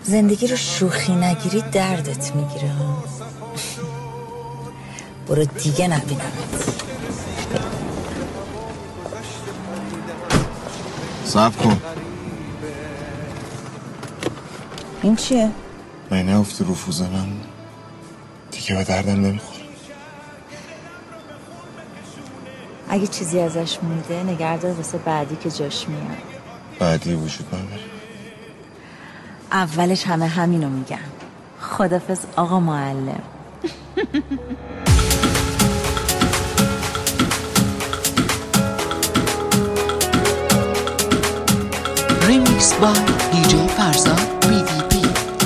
زندگی رو شوخی نگیری دردت میگیره. برو دیگه نبینمت. صبر کن. این چیه؟ من نفتی رفوز من دیگه به دردم نمیخوره. اگه چیزی ازش مونده نگهدار واسه بعدی که جاش میاد. بعدی وجود نداره. اولش همه همینو میگن. خدافظ آقا معلم. ریمیکس با دیجی فرزاد BDP.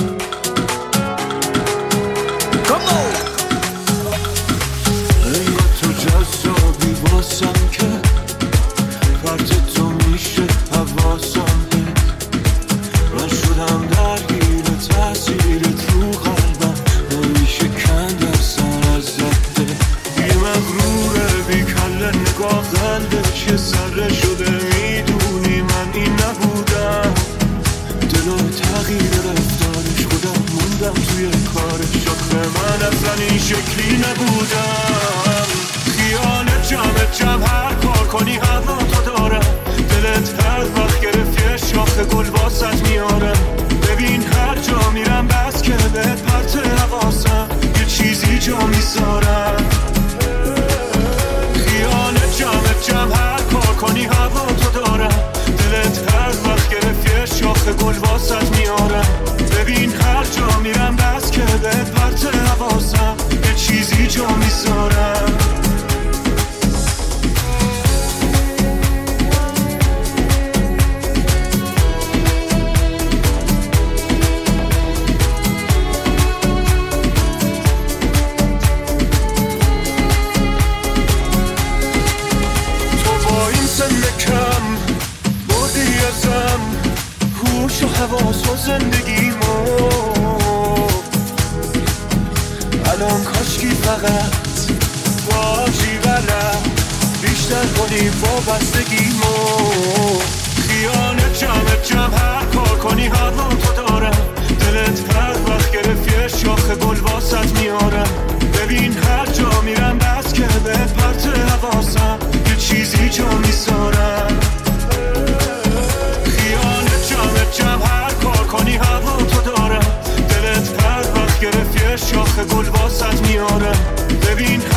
انگار تو جذابی واسم که پرت تو میشه حواسم من شدم درگیر تأثیرت رو قلبم نمیشه کند اصلا از زده بی مغروره بی کله نگاه قلبش یه سره شده میدونی من این نبودم دلو تغییر رفتارش خودم موندم توی کارش آخه من اصلا این شکلی نبودم خیال جمع هر کار کنی هوا تو دارم دلت هر وقت گرفتی شاخ گل واسط میارم ببین هر جا میرم بس که به پرت حواسم یه چیزی جا میذارم خیال جمع هر کار کنی هوا تو دارم دلت هر وقت گرفتی شاخ گل واسط میارم ببین هر جا میرم بس که به پرت حواسم یه چیزی جا میذارم هوش و حواس و زندگیمو الان کاشکی فقط باشی بلد بیشتر کنی وابستگیمو خیال جمع هر کار کنی هوا تو دارم دلت هر وقت گرفتی شاخ گل واسط میارم ببین هر جا میرم بس که به پرت حواسم یه چیزی جا میذارم جمع هر کار کنی هوا تو دارم دلت هر وقت گرفتی شاخ گل واسط میارم ببین